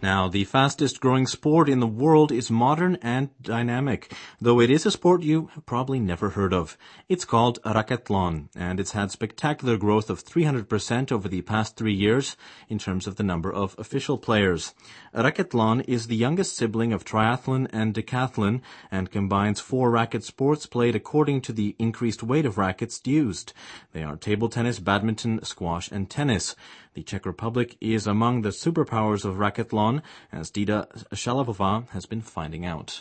Now, the fastest growing sport in the world is modern and dynamic, though it is a sport you have probably never heard of. It's called racquetball, and it's had spectacular growth of 300% over the past 3 years in terms of the number of official players. Racquetball is the youngest sibling of triathlon and decathlon and combines 4 racket sports played according to the increased weight of rackets used. They are table tennis, badminton, squash, and tennis. The Czech Republic is among the superpowers of racquetball, as Dida Shalavova has been finding out.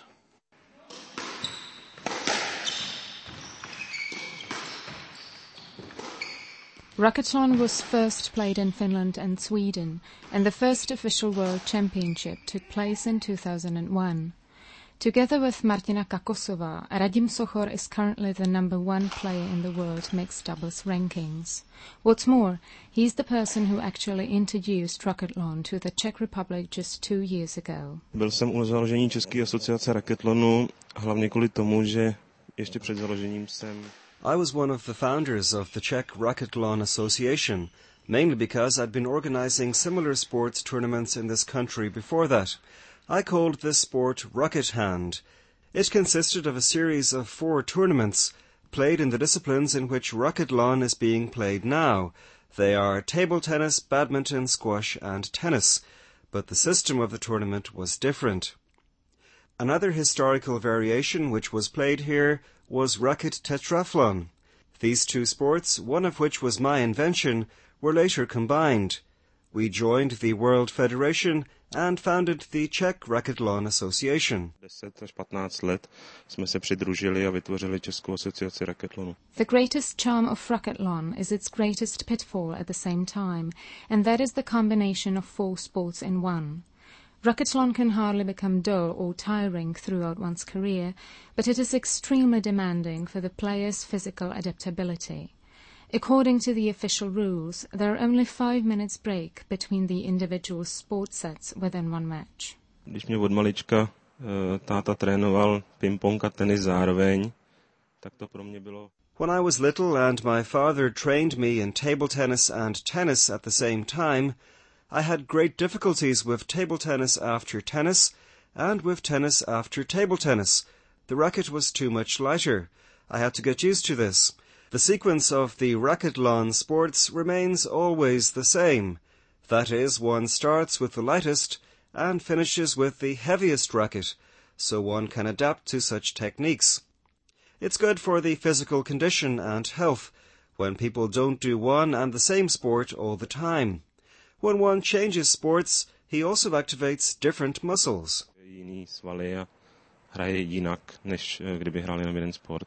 Racquetball was first played in Finland and Sweden, and the first official World Championship took place in 2001. Together with Martina Kakosová, Radim Sochor is currently the #1 player in the world mixed doubles rankings. What's more, he's the person who actually introduced racquetball to the Czech Republic just 2 years ago. Byl jsem u založení České asociace racquetballu, hlavně kvůli tomu, že ještě před založením jsem... I was one of the founders of the Czech Racquetball Association, mainly because I'd been organizing similar sports tournaments in this country before that. I called this sport Racket Hand. It consisted of a series of 4 tournaments, played in the disciplines in which racquetball is being played now. They are table tennis, badminton, squash and tennis, but the system of the tournament was different. Another historical variation which was played here was racket tetrathlon. These 2 sports, one of which was my invention, were later combined. We joined the World Federation and founded the Czech Racquetball Association. 10 až 15 let jsme se přidružili a vytvořili Českou asociaci racquetballu. The greatest charm of racquetball is its greatest pitfall at the same time, and that is the combination of 4 sports in one. Racquetball can hardly become dull or tiring throughout one's career, but it is extremely demanding for the player's physical adaptability. According to the official rules, there are only 5 minutes break between the individual sport sets within one match. Když mě od malička táta trénoval ping-pong a tenis zároveň, tak to pro mě bylo... When I was little and my father trained me in table tennis and tennis at the same time, I had great difficulties with table tennis after tennis and with tennis after table tennis. The racket was too much lighter. I had to get used to this. The sequence of the racquetball sports remains always the same. That is, one starts with the lightest and finishes with the heaviest racket, so one can adapt to such techniques. It's good for the physical condition and health when people don't do one and the same sport all the time. When one changes sports, he also activates different muscles. Jiný svaly a hraje jinak, než kdyby hrál jenom jeden sport.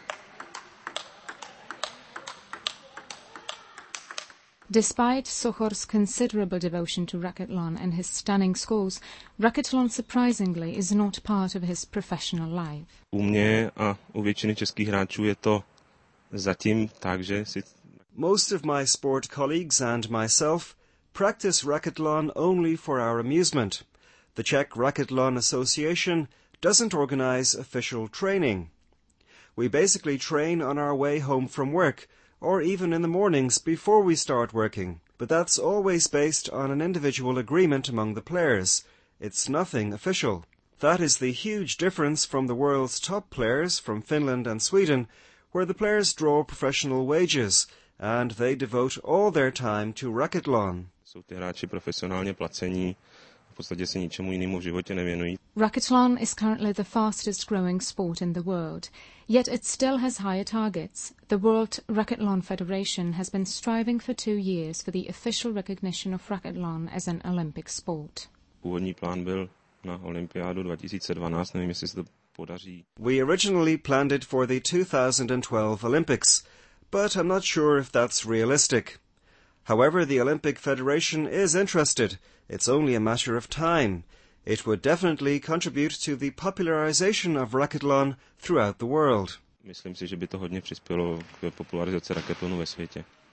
Despite Sochor's considerable devotion to racquetball and his stunning scores, racquetball surprisingly is not part of his professional life. U mě a u většiny českých hráčů je to zatím tak, že si... Most of my sport colleagues and myself practice racquetball only for our amusement. The Czech Racquetball Association doesn't organize official training. We basically train on our way home from work, or even in the mornings before we start working. But that's always based on an individual agreement among the players. It's nothing official. That is the huge difference from the world's top players from Finland and Sweden, where the players draw professional wages, and they devote all their time to racquetball. Jsou ty hráči profesionálně placení, v podstatě se ničemu jinému v životě nevěnují. Racquetball is currently the fastest growing sport in the world, yet it still has higher targets. The World Racquetball Federation has been striving for 2 years for the official recognition of racquetball as an Olympic sport. Původní plán byl na olympiádu 2012, nevím, jestli se to podaří. We originally planned it for the 2012 Olympics, but I'm not sure if that's realistic. However, the Olympic Federation is interested. It's only a matter of time. It would definitely contribute to the popularization of racquetball throughout the world. Myslím si, že by to hodně přispělo k popularizaci racquetballu ve světě.